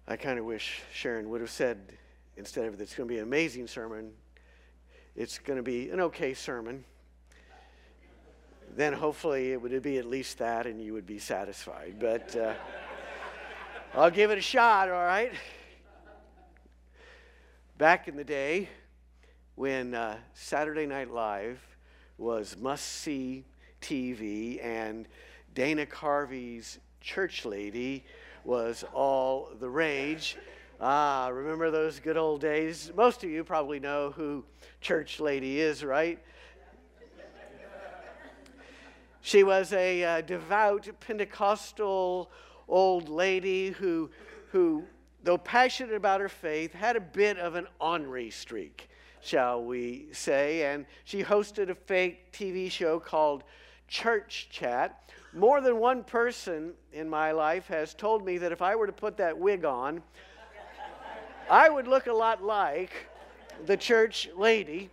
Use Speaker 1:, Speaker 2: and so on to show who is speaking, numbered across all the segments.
Speaker 1: I kind of wish Sharon would have said, instead of it's going to be an amazing sermon, it's going to be an okay sermon. Then hopefully it would be at least that and you would be satisfied. But I'll give it a shot, all right? Back in the day when Saturday Night Live was must-see TV and Dana Carvey's Church Lady was all the rage. Remember those good old days? Most of you probably know who Church Lady is, right? She was a devout Pentecostal old lady who, though passionate about her faith, had a bit of an ornery streak, shall we say. And she hosted a fake TV show called Church Chat. More than one person in my life has told me that if I were to put that wig on, I would look a lot like the church lady.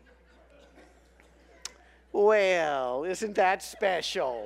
Speaker 1: Well, isn't that special?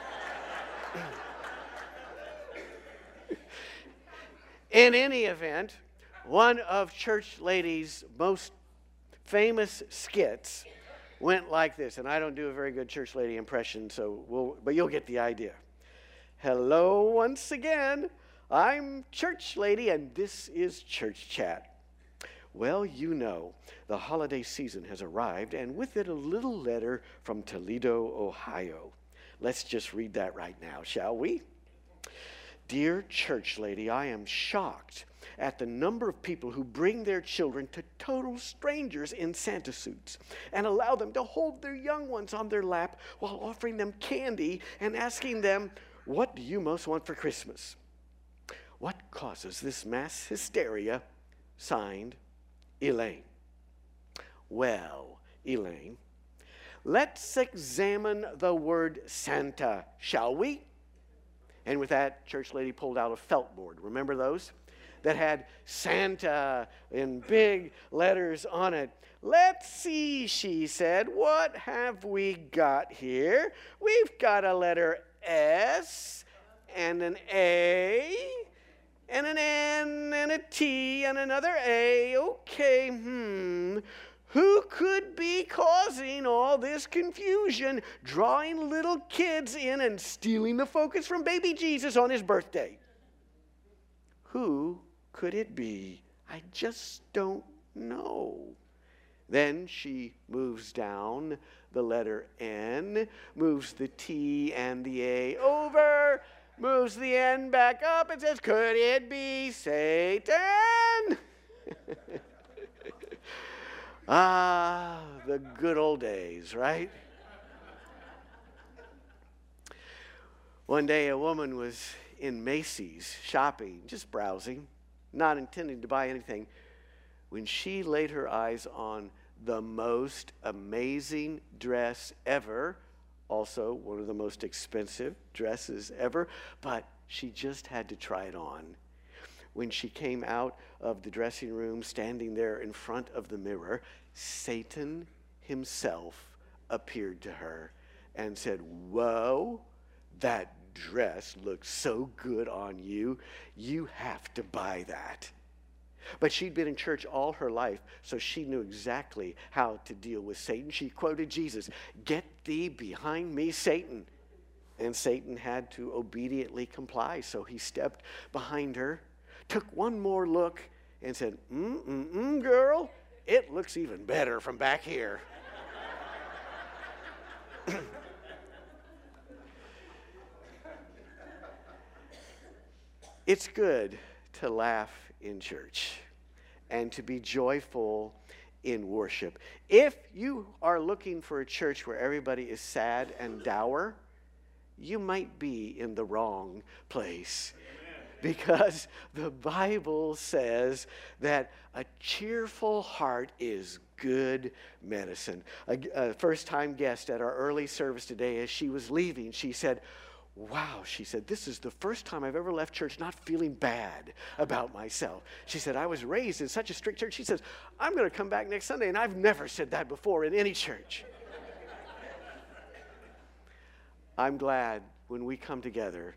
Speaker 1: In any event, one of Church Lady's most famous skits went like this, and I don't do a very good Church Lady impression, but you'll get the idea. Hello once again, I'm Church Lady, and this is Church Chat. Well, you know, the holiday season has arrived, and with it a little letter from Toledo, Ohio. Let's just read that right now, shall we? Dear Church Lady, I am shocked at the number of people who bring their children to total strangers in Santa suits and allow them to hold their young ones on their lap while offering them candy and asking them, what do you most want for Christmas? What causes this mass hysteria? Signed, Elaine. Well, Elaine, let's examine the word Santa, shall we? And with that, Church Lady pulled out a felt board. Remember those? That had Santa in big letters on it. Let's see, she said. What have we got here? We've got a letter S and an A and an N and a T and another A. Okay, Who could be causing all this confusion, drawing little kids in and stealing the focus from baby Jesus on his birthday? Who could it be? I just don't know. Then she moves down the letter N, moves the T and the A over, moves the N back up and says, could it be Satan? The good old days, right? One day a woman was in Macy's shopping, just browsing, not intending to buy anything, when she laid her eyes on the most amazing dress ever, also one of the most expensive dresses ever, but she just had to try it on. When she came out of the dressing room, standing there in front of the mirror, Satan himself appeared to her and said, whoa, that dress looks so good on you. You have to buy that. But she'd been in church all her life, so she knew exactly how to deal with Satan. She quoted Jesus, "Get thee behind me, Satan." And Satan had to obediently comply, so he stepped behind her, took one more look, and said, girl, it looks even better from back here. It's good to laugh in church and to be joyful in worship. If you are looking for a church where everybody is sad and dour, you might be in the wrong place. Because the Bible says that a cheerful heart is good medicine. A first-time guest at our early service today, as she was leaving, she said, wow, she said, this is the first time I've ever left church not feeling bad about myself. She said, I was raised in such a strict church. She says, I'm going to come back next Sunday, and I've never said that before in any church. I'm glad when we come together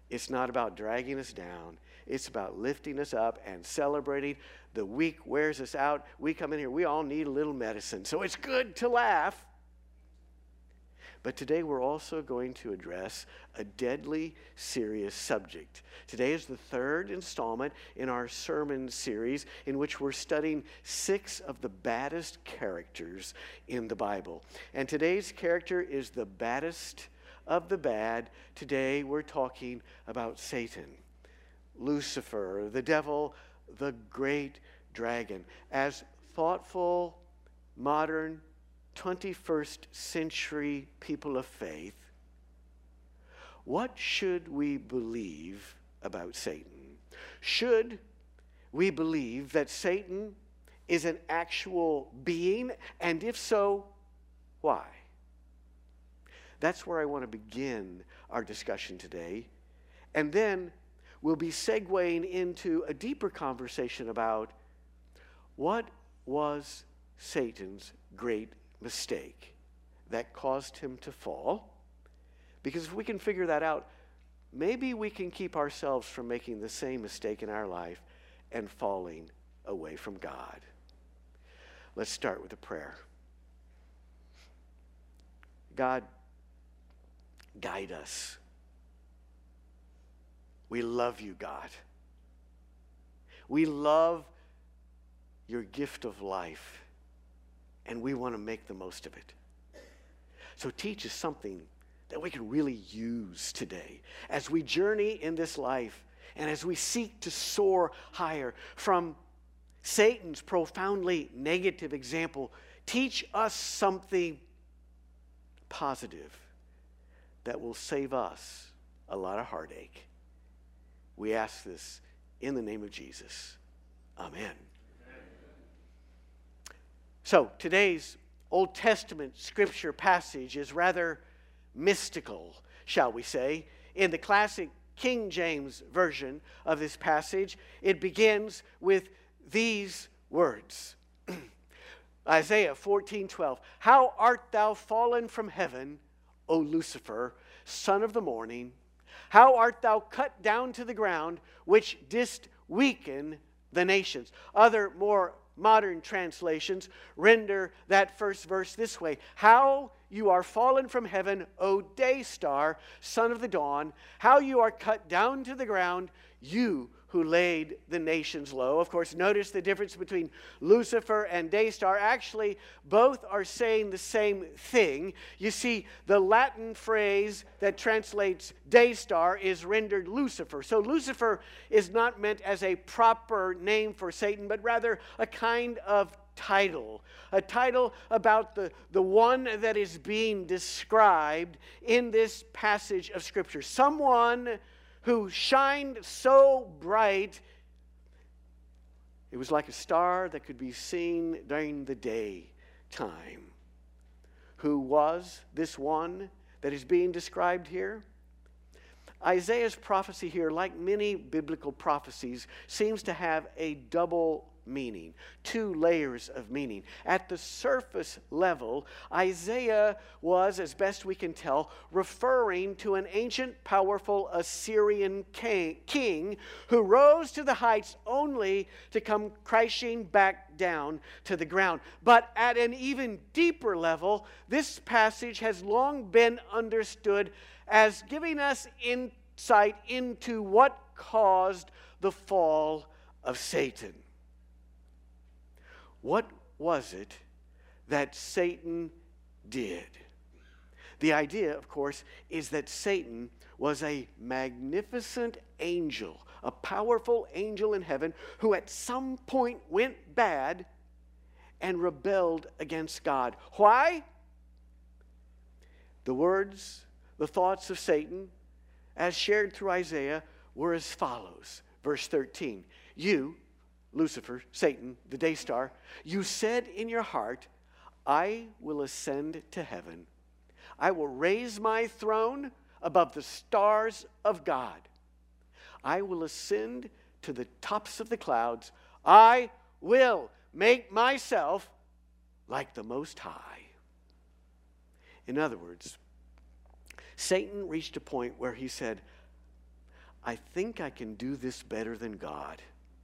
Speaker 1: It's not about dragging us down. It's about lifting us up and celebrating. The week wears us out. We come in here, we all need a little medicine. So it's good to laugh. But today we're also going to address a deadly serious subject. Today is the third installment in our sermon series in which we're studying 6 of the baddest characters in the Bible. And today's character is the baddest of the bad. Today we're talking about Satan, Lucifer, the devil, the great dragon. As thoughtful, modern, 21st century people of faith, what should we believe about Satan? Should we believe that Satan is an actual being? And if so, why? That's where I want to begin our discussion today. And then we'll be segueing into a deeper conversation about what was Satan's great mistake that caused him to fall. Because if we can figure that out, maybe we can keep ourselves from making the same mistake in our life and falling away from God. Let's start with a prayer. God, guide us. We love you, God. We love your gift of life, and we want to make the most of it. So teach us something that we can really use today as we journey in this life and as we seek to soar higher from Satan's profoundly negative example. Teach us something positive that will save us a lot of heartache. We ask this in the name of Jesus. Amen. So today's Old Testament scripture passage is rather mystical, shall we say. In the classic King James version of this passage, it begins with these words. Isaiah 14:12. How art thou fallen from heaven, O Lucifer, son of the morning? How art thou cut down to the ground, which didst weaken the nations? Other more modern translations render that first verse this way. How you are fallen from heaven, O day star, son of the dawn. How you are cut down to the ground, you who laid the nations low. Of course, notice the difference between Lucifer and day star. Actually, both are saying the same thing. You see, the Latin phrase that translates day star is rendered Lucifer. So Lucifer is not meant as a proper name for Satan, but rather a kind of title. A title about the one that is being described in this passage of Scripture. Someone who shined so bright, it was like a star that could be seen during the daytime. Who was this one that is being described here? Isaiah's prophecy here, like many biblical prophecies, seems to have a double meaning, 2 layers of meaning. At the surface level, Isaiah was, as best we can tell, referring to an ancient, powerful Assyrian king who rose to the heights only to come crashing back down to the ground. But at an even deeper level, this passage has long been understood as giving us insight into what caused the fall of Satan. What was it that Satan did? The idea, of course, is that Satan was a magnificent angel, a powerful angel in heaven who at some point went bad and rebelled against God. Why? The words, the thoughts of Satan, as shared through Isaiah, were as follows. Verse 13, you, Lucifer, Satan, the day star, you said in your heart, I will ascend to heaven. I will raise my throne above the stars of God. I will ascend to the tops of the clouds. I will make myself like the Most High. In other words, Satan reached a point where he said, I think I can do this better than God.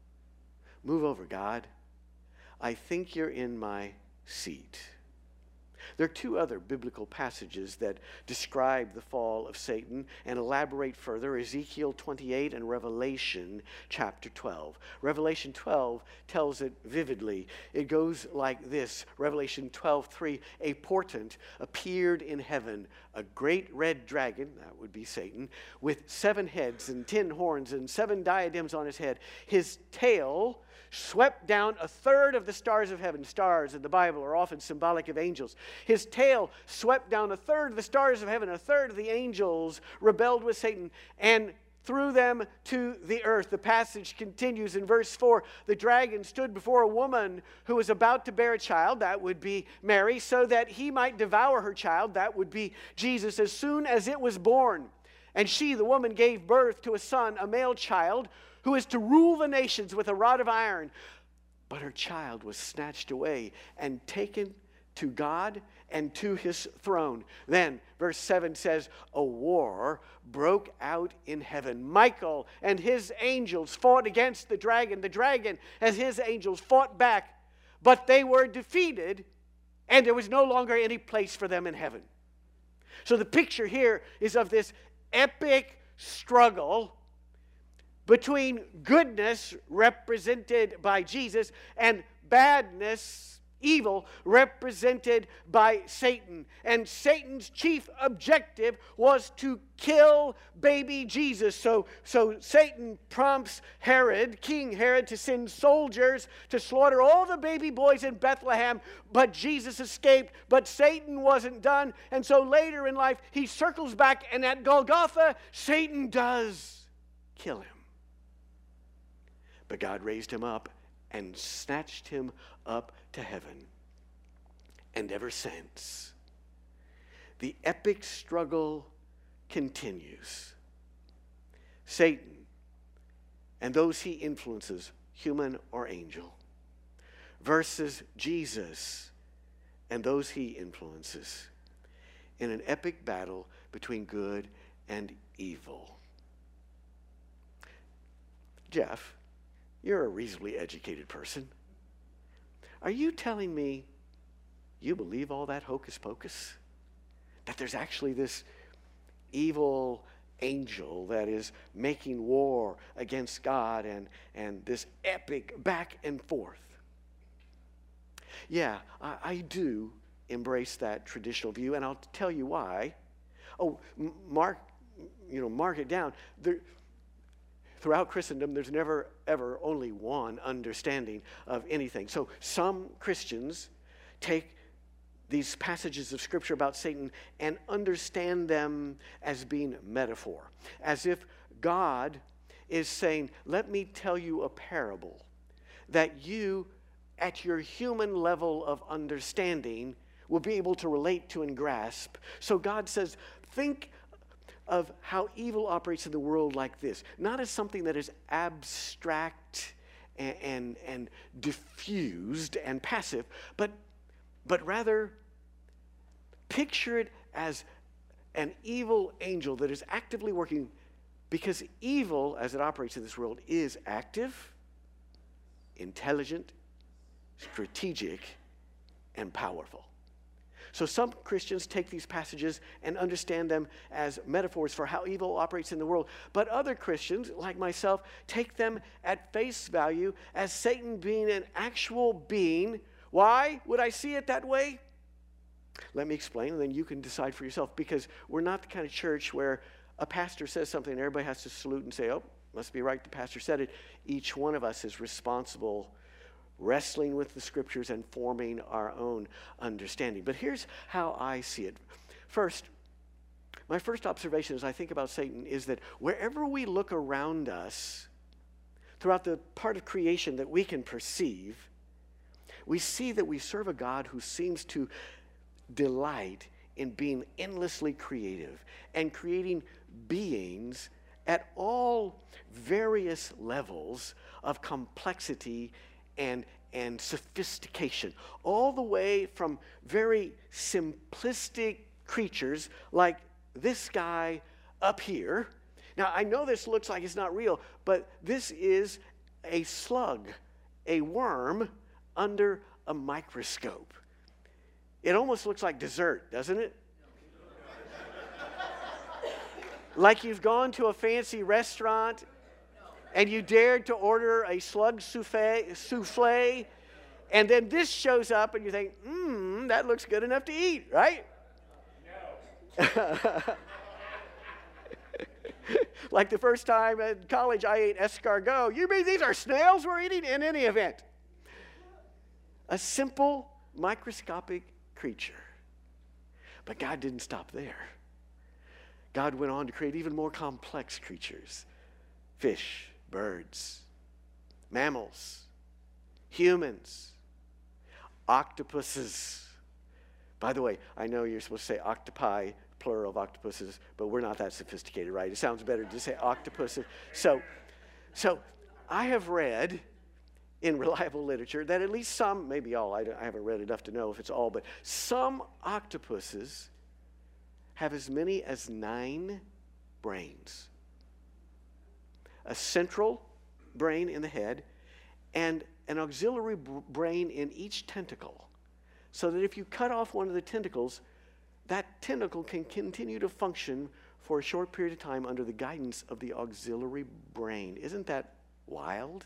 Speaker 1: Move over, God. I think you're in my seat. There are two other biblical passages that describe the fall of Satan and elaborate further: Ezekiel 28 and Revelation chapter 12. Revelation 12 tells it vividly. It goes like this. Revelation 12:3, a portent appeared in heaven, a great red dragon, that would be Satan, with 7 heads and 10 horns and 7 diadems on his head. His tail swept down a third of the stars of heaven. Stars in the Bible are often symbolic of angels. His tail swept down a third of the stars of heaven. A third of the angels rebelled with Satan and threw them to the earth. The passage continues in verse 4. The dragon stood before a woman who was about to bear a child, that would be Mary, so that he might devour her child, that would be Jesus, as soon as it was born. And she, the woman, gave birth to a son, a male child, who is to rule the nations with a rod of iron. But her child was snatched away and taken to God and to his throne. Then, verse 7 says, a war broke out in heaven. Michael and his angels fought against the dragon. The dragon and his angels fought back, but they were defeated, and there was no longer any place for them in heaven. So the picture here is of this epic struggle between goodness, represented by Jesus, and badness, evil, represented by Satan. And Satan's chief objective was to kill baby Jesus. So Satan prompts Herod, King Herod, to send soldiers to slaughter all the baby boys in Bethlehem. But Jesus escaped, but Satan wasn't done. And so later in life, he circles back, and at Golgotha, Satan does kill him. But God raised him up and snatched him up to heaven. And ever since, the epic struggle continues. Satan and those he influences, human or angel, versus Jesus and those he influences, in an epic battle between good and evil. Jeff, you're a reasonably educated person. Are you telling me you believe all that hocus pocus? That there's actually this evil angel that is making war against God and this epic back and forth? Yeah, I do embrace that traditional view, and I'll tell you why. Oh, mark it down. Throughout Christendom, there's never, ever only one understanding of anything. So some Christians take these passages of Scripture about Satan and understand them as being metaphor, as if God is saying, let me tell you a parable that you, at your human level of understanding, will be able to relate to and grasp. So God says, think of how evil operates in the world like this, not as something that is abstract and diffused and passive, but rather picture it as an evil angel that is actively working, because evil, as it operates in this world, is active, intelligent, strategic, and powerful. So some Christians take these passages and understand them as metaphors for how evil operates in the world. But other Christians, like myself, take them at face value as Satan being an actual being. Why would I see it that way? Let me explain, and then you can decide for yourself. Because we're not the kind of church where a pastor says something and everybody has to salute and say, oh, must be right, the pastor said it. Each one of us is responsible, wrestling with the Scriptures and forming our own understanding. But here's how I see it. First, my first observation as I think about Satan is that wherever we look around us, throughout the part of creation that we can perceive, we see that we serve a God who seems to delight in being endlessly creative and creating beings at all various levels of complexity and sophistication, all the way from very simplistic creatures like this guy up here, Now, I know this looks like it's not real, but this is a slug, a worm under a microscope. It almost looks like dessert, doesn't it? Like you've gone to a fancy restaurant and you dared to order a slug souffle, and then this shows up and you think, that looks good enough to eat, right? No. Like the first time at college I ate escargot. You mean these are snails we're eating? In any event, a simple microscopic creature. But God didn't stop there. God went on to create even more complex creatures. Fish, birds, mammals, humans, octopuses. By the way, I know you're supposed to say octopi, plural of octopuses, but we're not that sophisticated, right? It sounds better to say octopuses. So I have read in reliable literature that at least some, maybe all, I haven't read enough to know if it's all, but some octopuses have as many as 9 brains. A central brain in the head and an auxiliary brain in each tentacle, so that if you cut off one of the tentacles, that tentacle can continue to function for a short period of time under the guidance of the auxiliary brain. Isn't that wild?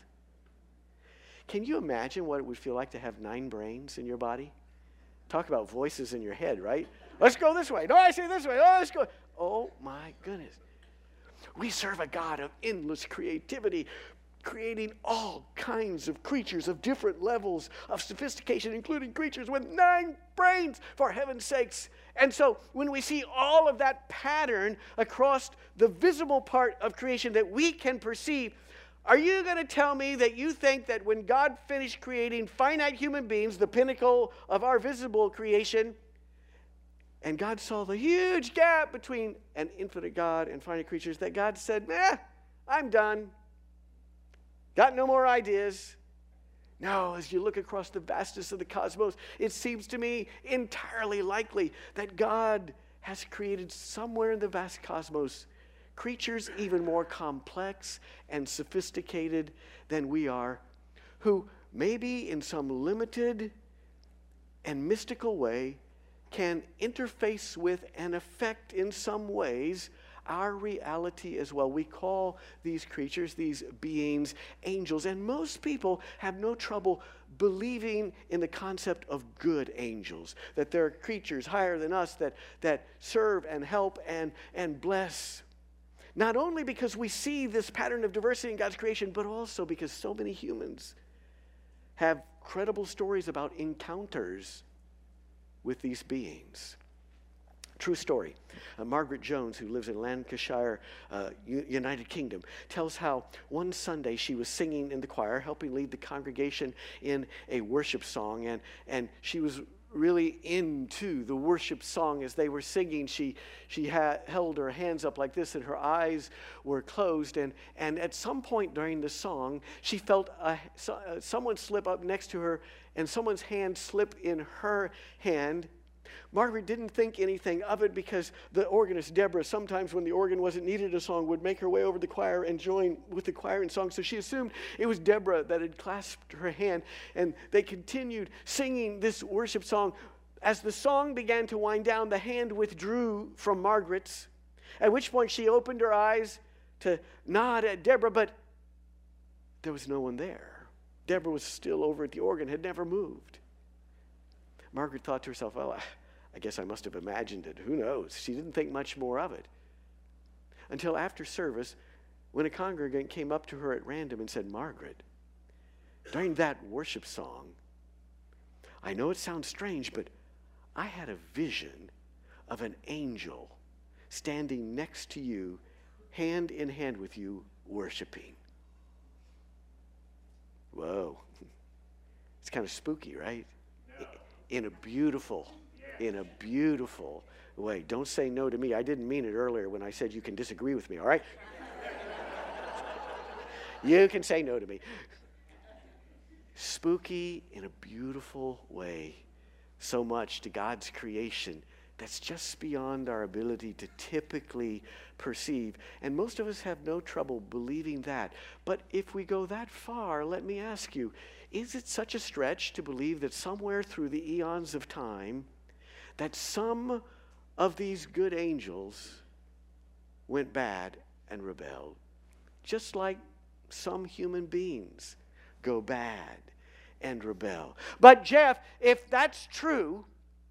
Speaker 1: Can you imagine what it would feel like to have 9 brains in your body? Talk about voices in your head, right? Let's go this way. No, I say this way. Oh, let's go. Oh, my goodness. We serve a God of endless creativity, creating all kinds of creatures of different levels of sophistication, including creatures with 9 brains, for heaven's sakes. And so when we see all of that pattern across the visible part of creation that we can perceive, are you going to tell me that you think that when God finished creating finite human beings, the pinnacle of our visible creation, and God saw the huge gap between an infinite God and finite creatures, that God said, I'm done. Got no more ideas. No, as you look across the vastness of the cosmos, it seems to me entirely likely that God has created somewhere in the vast cosmos creatures even more complex and sophisticated than we are, who maybe in some limited and mystical way can interface with and affect in some ways our reality as well. We call these creatures, these beings, angels, and most people have no trouble believing in the concept of good angels, that there are creatures higher than us that serve and help and bless. Not only because we see this pattern of diversity in God's creation, but also because so many humans have credible stories about encounters with these beings. True story. Margaret Jones, who lives in Lancashire, United Kingdom, tells how one Sunday she was singing in the choir, helping lead the congregation in a worship song, and she was really into the worship song. As they were singing, she held her hands up like this and her eyes were closed, and at some point during the song she felt someone slip up next to her and someone's hand slip in her hand. Margaret didn't think anything of it because the organist, Deborah, sometimes when the organ wasn't needed a song, would make her way over to the choir and join with the choir in song. So she assumed it was Deborah that had clasped her hand, and they continued singing this worship song. As the song began to wind down, the hand withdrew from Margaret's, at which point she opened her eyes to nod at Deborah, but there was no one there. Deborah was still over at the organ, had never moved. Margaret thought to herself, well, I guess I must have imagined it. Who knows? She didn't think much more of it. Until after service, when a congregant came up to her at random and said, Margaret, during that worship song, I know it sounds strange, but I had a vision of an angel standing next to you, hand in hand with you, worshiping. Whoa. It's kind of spooky, right? No. In a beautiful way. Don't say no to me. I didn't mean it earlier when I said you can disagree with me, all right? You can say no to me. Spooky in a beautiful way. So much to God's creation that's just beyond our ability to typically perceive. And most of us have no trouble believing that. But if we go that far, let me ask you, is it such a stretch to believe that somewhere through the eons of time, that some of these good angels went bad and rebelled? Just like some human beings go bad and rebel. But Jeff, if that's true,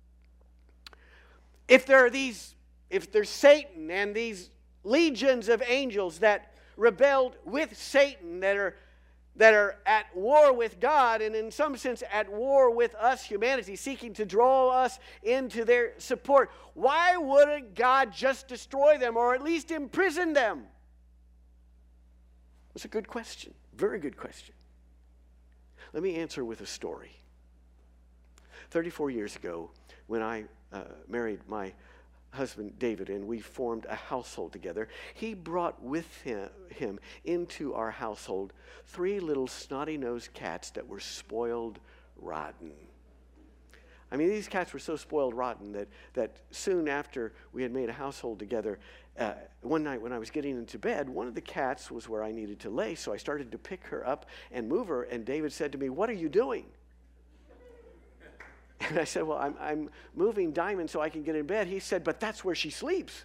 Speaker 1: if there's Satan and these legions of angels that rebelled with Satan, that are at war with God, and in some sense at war with us, humanity, seeking to draw us into their support, why wouldn't God just destroy them or at least imprison them? It's a good question. Very good question. Let me answer with a story. 34 years ago, when I married my husband David and we formed a household together, he brought with him into our household 3 little snotty-nosed cats that were spoiled rotten. I mean, these cats were so spoiled rotten that soon after we had made a household together, one night when I was getting into bed, one of the cats was where I needed to lay, so I started to pick her up and move her, and David said to me, "What are you doing?" And I said, "Well, I'm moving Diamond so I can get in bed." He said, "But that's where she sleeps."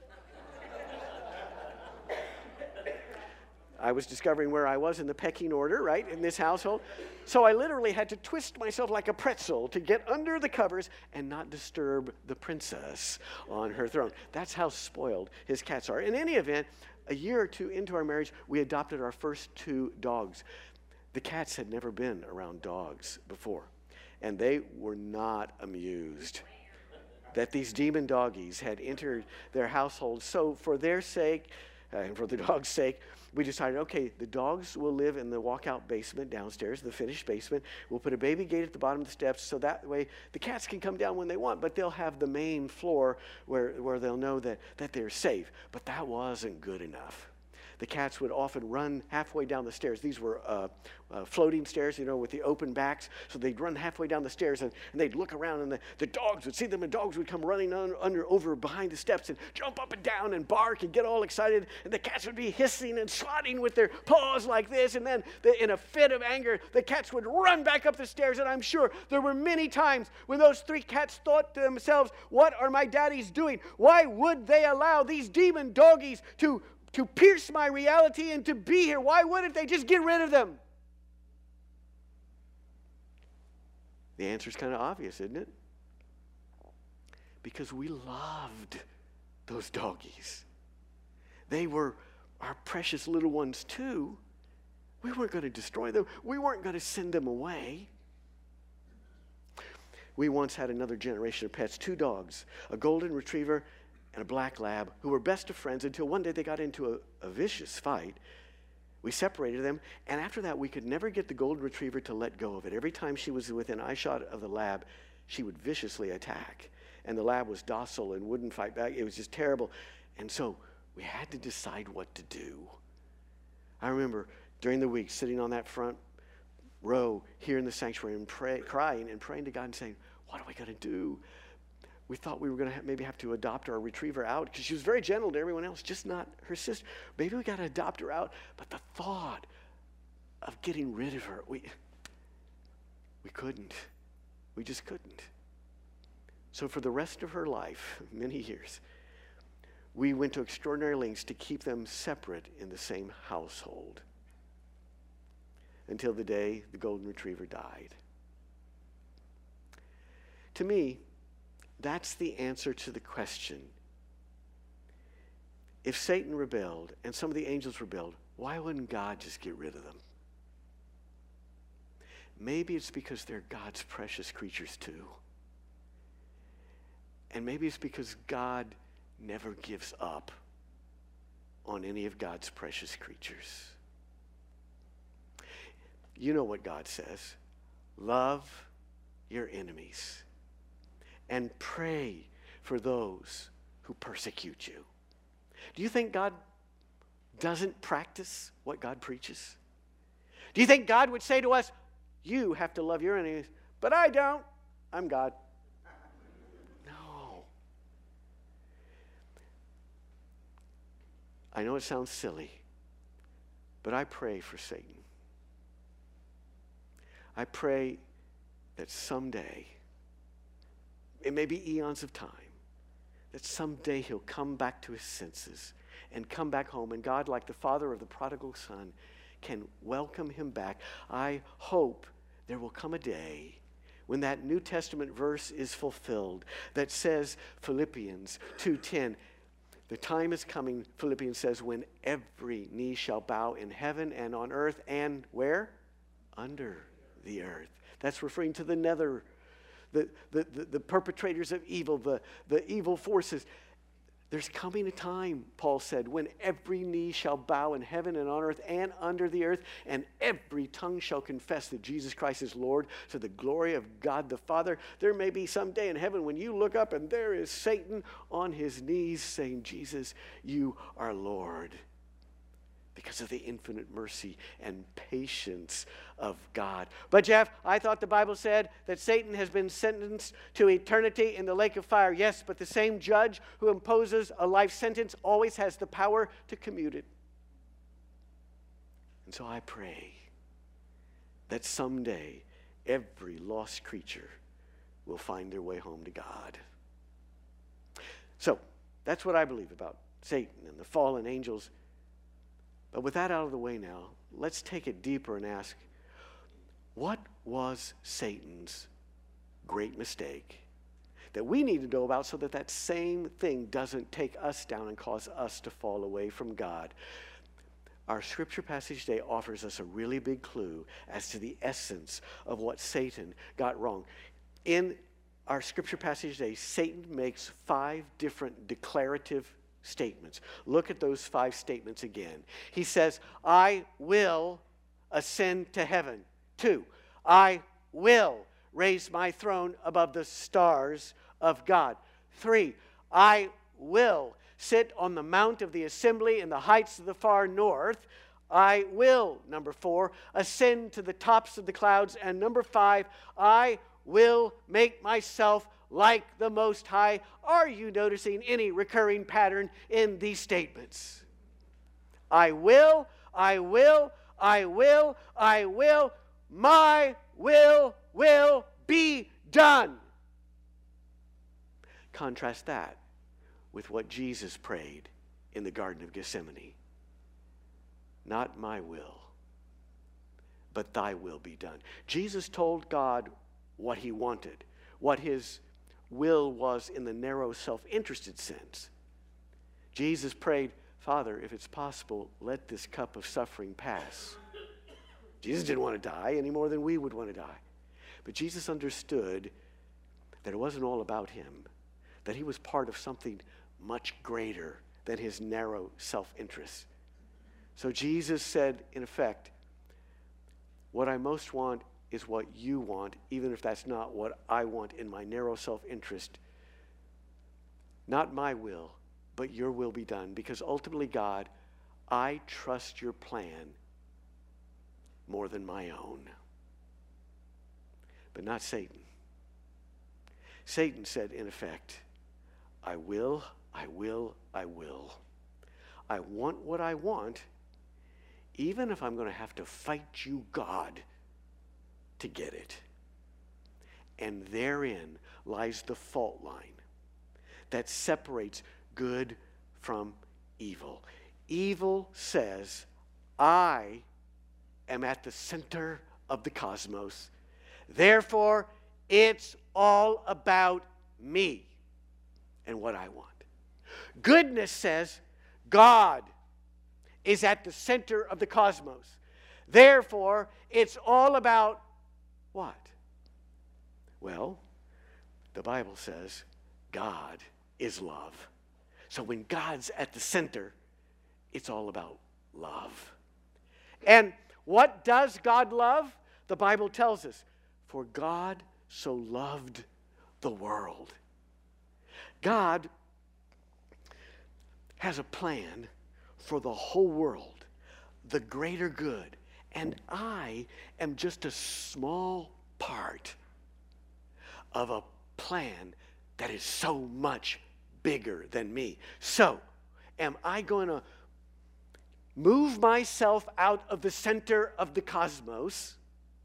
Speaker 1: I was discovering where I was in the pecking order, right, in this household. So I literally had to twist myself like a pretzel to get under the covers and not disturb the princess on her throne. That's how spoiled his cats are. In any event, a year or two into our marriage, we adopted our first 2 dogs. The cats had never been around dogs before, and they were not amused that these demon doggies had entered their household. So for their sake, and for the dog's sake, we decided, okay, the dogs will live in the walkout basement downstairs, the finished basement. We'll put a baby gate at the bottom of the steps so that way the cats can come down when they want, but they'll have the main floor where they'll know that they're safe. But that wasn't good enough. The cats would often run halfway down the stairs. These were floating stairs, with the open backs. So they'd run halfway down the stairs, and they'd look around, and the dogs would see them, and dogs would come running over behind the steps and jump up and down and bark and get all excited. And the cats would be hissing and swatting with their paws like this. And then in a fit of anger, the cats would run back up the stairs. And I'm sure there were many times when those 3 cats thought to themselves, "What are my daddies doing? Why would they allow these demon doggies to pierce my reality and to be here? Why wouldn't they just get rid of them?" The answer is kind of obvious, isn't it? Because we loved those doggies. They were our precious little ones too. We weren't going to destroy them. We weren't going to send them away. We once had another generation of pets, 2 dogs, a golden retriever and a black lab, who were best of friends until one day they got into a vicious fight. We separated them, and after that, we could never get the golden retriever to let go of it. Every time she was within eyeshot of the lab, she would viciously attack, and the lab was docile and wouldn't fight back. It was just terrible, and so we had to decide what to do. I remember during the week sitting on that front row here in the sanctuary and crying and praying to God and saying, "What are we going to do?" We thought we were going to maybe have to adopt our retriever out because she was very gentle to everyone else, just not her sister. Maybe we got to adopt her out. But the thought of getting rid of her, we couldn't. We just couldn't. So for the rest of her life, many years, we went to extraordinary lengths to keep them separate in the same household until the day the golden retriever died. To me, that's the answer to the question. If Satan rebelled and some of the angels rebelled, why wouldn't God just get rid of them? Maybe it's because they're God's precious creatures too. And maybe it's because God never gives up on any of God's precious creatures. You know what God says. Love your enemies and pray for those who persecute you. Do you think God doesn't practice what God preaches? Do you think God would say to us, "You have to love your enemies, but I don't. I'm God"? No. I know it sounds silly, but I pray for Satan. I pray that someday, it may be eons of time, that someday he'll come back to his senses and come back home, and God, like the father of the prodigal son, can welcome him back. I hope there will come a day when that New Testament verse is fulfilled that says, Philippians 2:10, the time is coming, Philippians says, when every knee shall bow in heaven and on earth and where? Under the earth. That's referring to the nether, the perpetrators of evil, the evil forces. There's coming a time, Paul said, when every knee shall bow in heaven and on earth and under the earth, and every tongue shall confess that Jesus Christ is Lord, to the glory of God the Father. There may be some day in heaven when you look up and there is Satan on his knees saying, Jesus, you are Lord. Because of the infinite mercy and patience of God. But Jeff, I thought the Bible said that Satan has been sentenced to eternity in the lake of fire. Yes, but the same judge who imposes a life sentence always has the power to commute it. And so I pray that someday every lost creature will find their way home to God. So that's what I believe about Satan and the fallen angels. But with that out of the way now, let's take it deeper and ask, what was Satan's great mistake that we need to know about so that that same thing doesn't take us down and cause us to fall away from God? Our scripture passage today offers us a really big clue as to the essence of what Satan got wrong. In our scripture passage today, Satan makes 5 different declarative statements. Look at those 5 statements again. He says, I will ascend to heaven. 2, I will raise my throne above the stars of God. 3, I will sit on the mount of the assembly in the heights of the far north. I will, number 4, ascend to the tops of the clouds. And number 5, I will make myself like the Most High. Are you noticing any recurring pattern in these statements? I will, I will, I will, I will, my will be done. Contrast that with what Jesus prayed in the Garden of Gethsemane. Not my will, but thy will be done. Jesus told God what he wanted, what his will was in the narrow, self-interested sense. Jesus prayed, Father, if it's possible, let this cup of suffering pass. Jesus didn't want to die any more than we would want to die. But Jesus understood that it wasn't all about him, that he was part of something much greater than his narrow self-interest. So Jesus said, in effect, what I most want is what you want, even if that's not what I want in my narrow self-interest. Not my will, but your will be done. Because ultimately, God, I trust your plan more than my own. But not Satan. Satan said, in effect, I will, I will, I will. I want what I want, even if I'm going to have to fight you, God, to get it. And therein lies the fault line that separates good from evil. Evil says, I am at the center of the cosmos. Therefore, it's all about me and what I want. Goodness says, God is at the center of the cosmos. Therefore, it's all about what? Well, the Bible says God is love. So when God's at the center, it's all about love. And what does God love? The Bible tells us, for God so loved the world. God has a plan for the whole world, the greater good. And I am just a small part of a plan that is so much bigger than me. So, am I going to move myself out of the center of the cosmos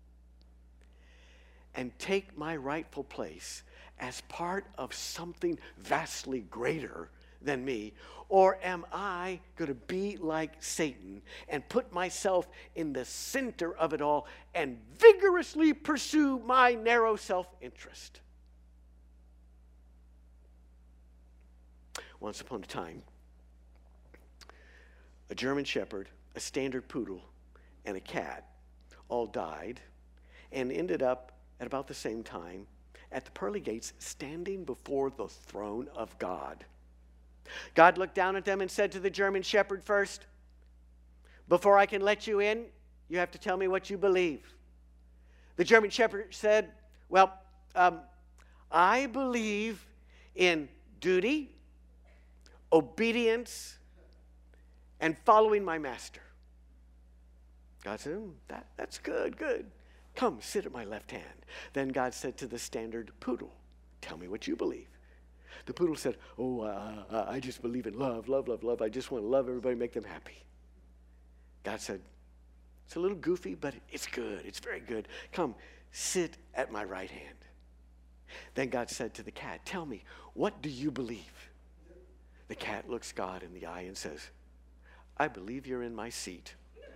Speaker 1: and take my rightful place as part of something vastly greater than me? Or am I going to be like Satan and put myself in the center of it all and vigorously pursue my narrow self-interest? Once upon a time, a German Shepherd, a standard poodle, and a cat all died and ended up at about the same time at the pearly gates, standing before the throne of God. God looked down at them and said to the German Shepherd first, "Before I can let you in, you have to tell me what you believe." The German Shepherd said, "Well, I believe in duty, obedience, and following my master." God said, that's good. Come, sit at my left hand. Then God said to the standard poodle, "Tell me what you believe." The poodle said, I just believe in love. I just want to love everybody, make them happy. God said, "It's a little goofy, but it's good. It's very good. Come, sit at my right hand." Then God said to the cat, "Tell me, what do you believe?" The cat looks God in the eye and says, "I believe you're in my seat."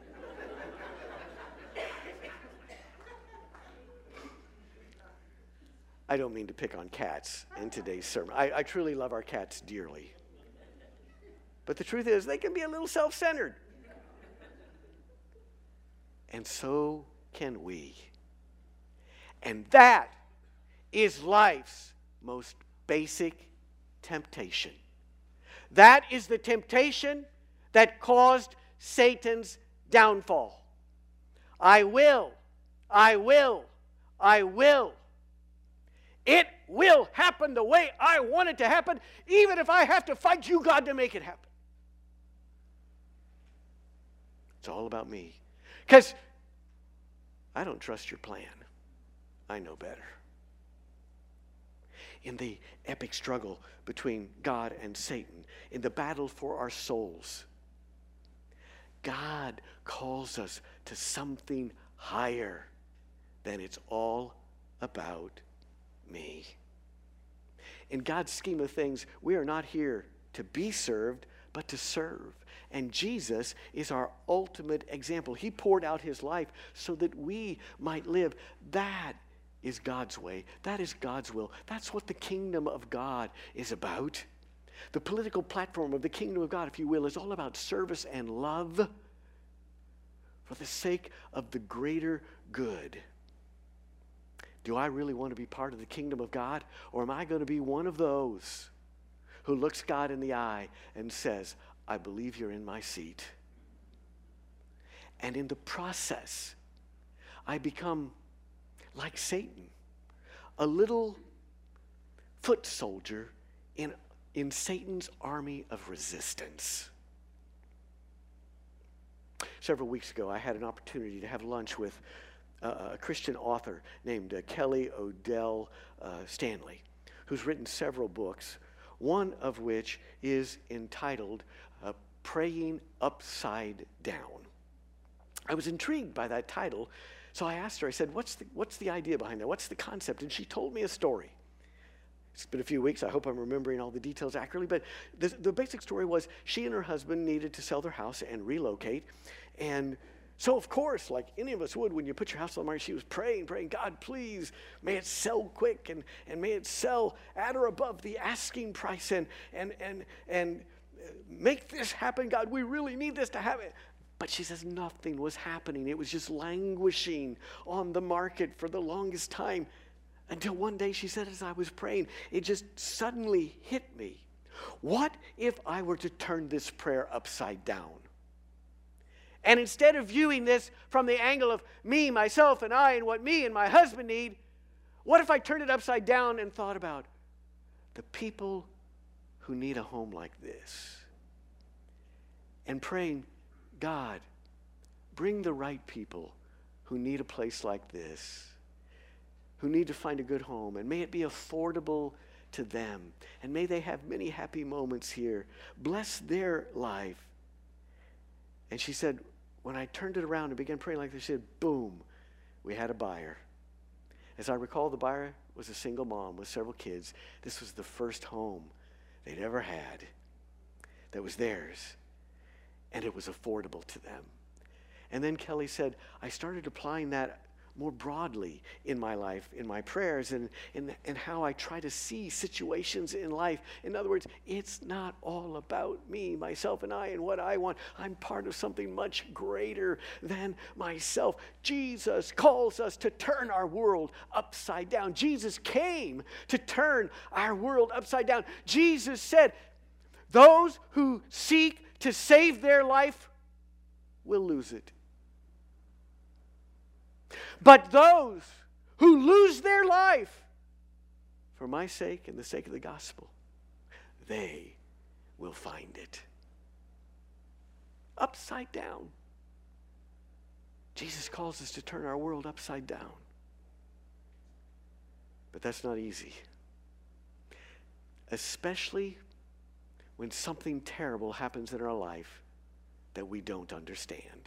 Speaker 1: I don't mean to pick on cats in today's sermon. I truly love our cats dearly. But the truth is, they can be a little self-centered. And so can we. And that is life's most basic temptation. That is the temptation that caused Satan's downfall. I will. It will happen the way I want it to happen, even if I have to fight you, God, to make it happen. It's all about me. Because I don't trust your plan. I know better. In the epic struggle between God and Satan, in the battle for our souls, God calls us to something higher than it's all about me. In God's scheme of things, we are not here to be served, but to serve. And Jesus is our ultimate example. He poured out his life so that we might live. That is God's way. That is God's will. That's what the kingdom of God is about. The political platform of the kingdom of God, if you will, is all about service and love for the sake of the greater good. Do I really want to be part of the kingdom of God? Or am I going to be one of those who looks God in the eye and says, "I believe you're in my seat"? And in the process, I become like Satan, a little foot soldier in Satan's army of resistance. Several weeks ago, I had an opportunity to have lunch with a Christian author named Kelly Odell Stanley, who's written several books, one of which is entitled Praying Upside Down. I was intrigued by that title, so I asked her, I said, what's the idea behind that? What's the concept? And she told me a story. It's been a few weeks. I hope I'm remembering all the details accurately, but the basic story was she and her husband needed to sell their house and relocate, and so, of course, like any of us would, when you put your house on the market, she was praying, "God, please, may it sell quick and may it sell at or above the asking price and make this happen, God. We really need this to happen." But she says nothing was happening. It was just languishing on the market for the longest time until one day, she said, as I was praying, it just suddenly hit me. What if I were to turn this prayer upside down? And instead of viewing this from the angle of me, myself, and I, and what me and my husband need, what if I turned it upside down and thought about the people who need a home like this? And praying, "God, bring the right people who need a place like this, who need to find a good home, and may it be affordable to them, and may they have many happy moments here. Bless their life. And she said, when I turned it around and began praying like this, she said, boom, we had a buyer. As I recall, the buyer was a single mom with several kids. This was the first home they'd ever had that was theirs, and it was affordable to them. And then Kelly said, I started applying that more broadly in my life, in my prayers, and how I try to see situations in life. In other words, it's not all about me, myself, and I, and what I want. I'm part of something much greater than myself. Jesus calls us to turn our world upside down. Jesus came to turn our world upside down. Jesus said, those who seek to save their life will lose it. But those who lose their life for my sake and the sake of the gospel, they will find it. Upside down. Jesus calls us to turn our world upside down. But that's not easy. Especially when something terrible happens in our life that we don't understand.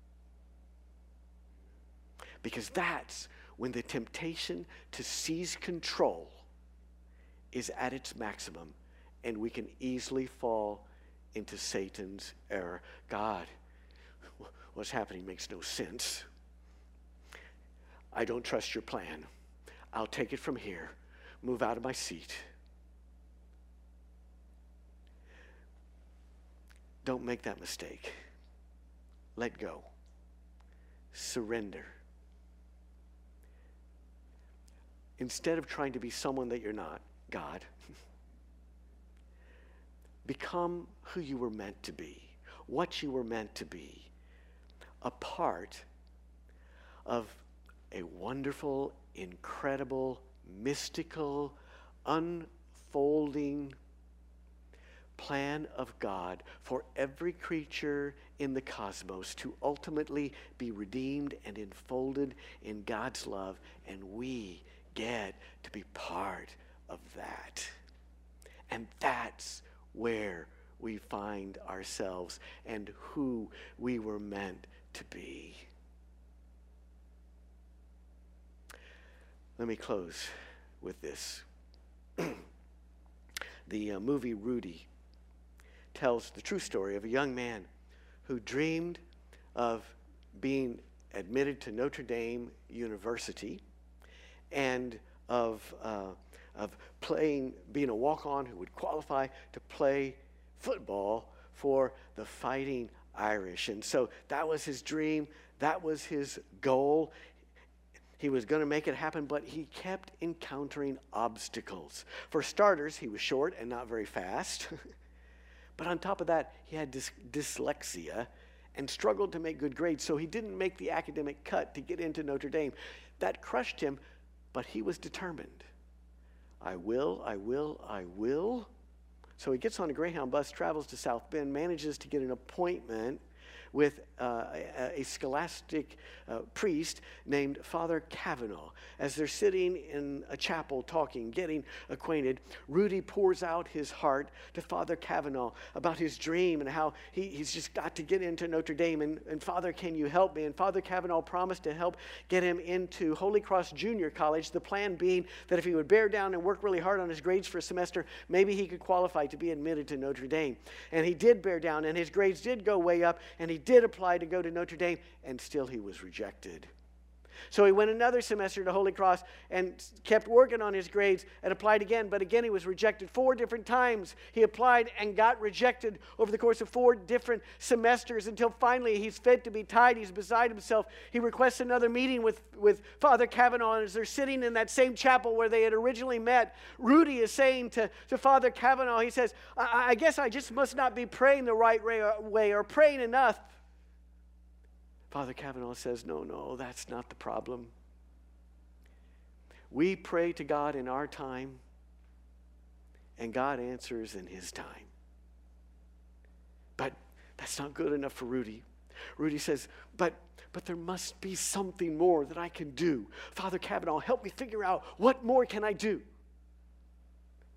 Speaker 1: Because that's when the temptation to seize control is at its maximum, and we can easily fall into Satan's error. God, what's happening makes no sense. I don't trust your plan. I'll take it from here. Move out of my seat. Don't make that mistake. Let go. Surrender. Instead of trying to be someone that you're not, God, become who you were meant to be, what you were meant to be, a part of a wonderful, incredible, mystical, unfolding plan of God for every creature in the cosmos to ultimately be redeemed and enfolded in God's love, and we get to be part of that. And that's where we find ourselves and who we were meant to be. Let me close with this. The movie Rudy tells the true story of a young man who dreamed of being admitted to Notre Dame University and of being a walk-on who would qualify to play football for the Fighting Irish. And so that was his dream. That was his goal. He was going to make it happen, but he kept encountering obstacles. For starters, he was short and not very fast. But on top of that, he had dyslexia and struggled to make good grades, so he didn't make the academic cut to get into Notre Dame. That crushed him, but he was determined. I will. So he gets on a Greyhound bus, travels to South Bend, manages to get an appointment with a scholastic priest named Father Kavanaugh. As they're sitting in a chapel talking, getting acquainted, Rudy pours out his heart to Father Kavanaugh about his dream and how he's just got to get into Notre Dame. And Father, can you help me? And Father Kavanaugh promised to help get him into Holy Cross Junior College, the plan being that if he would bear down and work really hard on his grades for a semester, maybe he could qualify to be admitted to Notre Dame. And he did bear down, and his grades did go way up, and he did apply to go to Notre Dame, and still he was rejected. So he went another semester to Holy Cross and kept working on his grades and applied again, but again he was rejected 4 different times. He applied and got rejected over the course of 4 different semesters until finally he's fit to be tied. He's beside himself. He requests another meeting with Father Kavanaugh, and as they're sitting in that same chapel where they had originally met, Rudy is saying to Father Kavanaugh, he says, I guess I just must not be praying the right way or praying enough. Father Kavanaugh says, no, that's not the problem. We pray to God in our time, and God answers in his time. But that's not good enough for Rudy. Rudy says, but there must be something more that I can do. Father Kavanaugh, help me figure out what more can I do?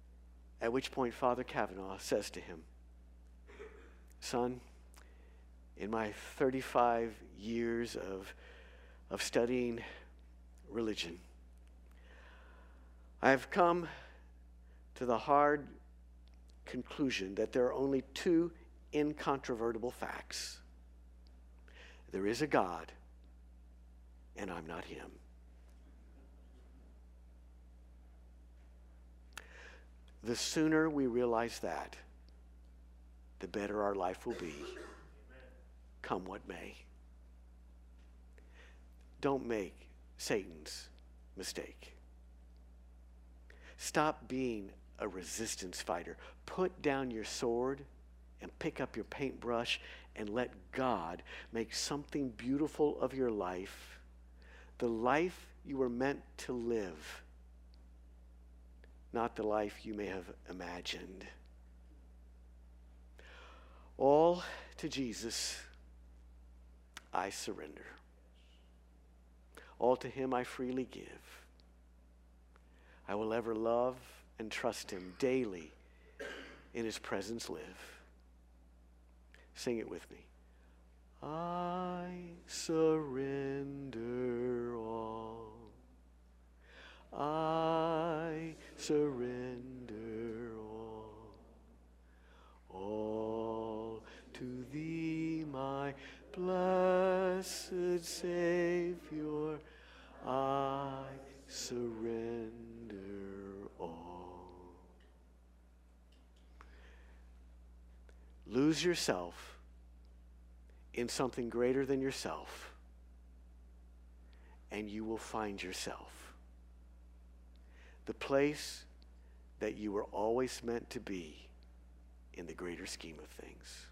Speaker 1: At which point Father Kavanaugh says to him, son, in my 35 years of studying religion, I've come to the hard conclusion that there are only two incontrovertible facts. There is a God, and I'm not him. The sooner we realize that, the better our life will be, come what may. Don't make Satan's mistake. Stop being a resistance fighter. Put down your sword and pick up your paintbrush and let God make something beautiful of your life, the life you were meant to live, not the life you may have imagined. All to Jesus I surrender. All to him I freely give. I will ever love and trust him daily, in his presence live. Sing it with me. I surrender all. I surrender all. All to thee, my blessed Savior, I surrender all. Lose yourself in something greater than yourself, and you will find yourself. The place that you were always meant to be in the greater scheme of things.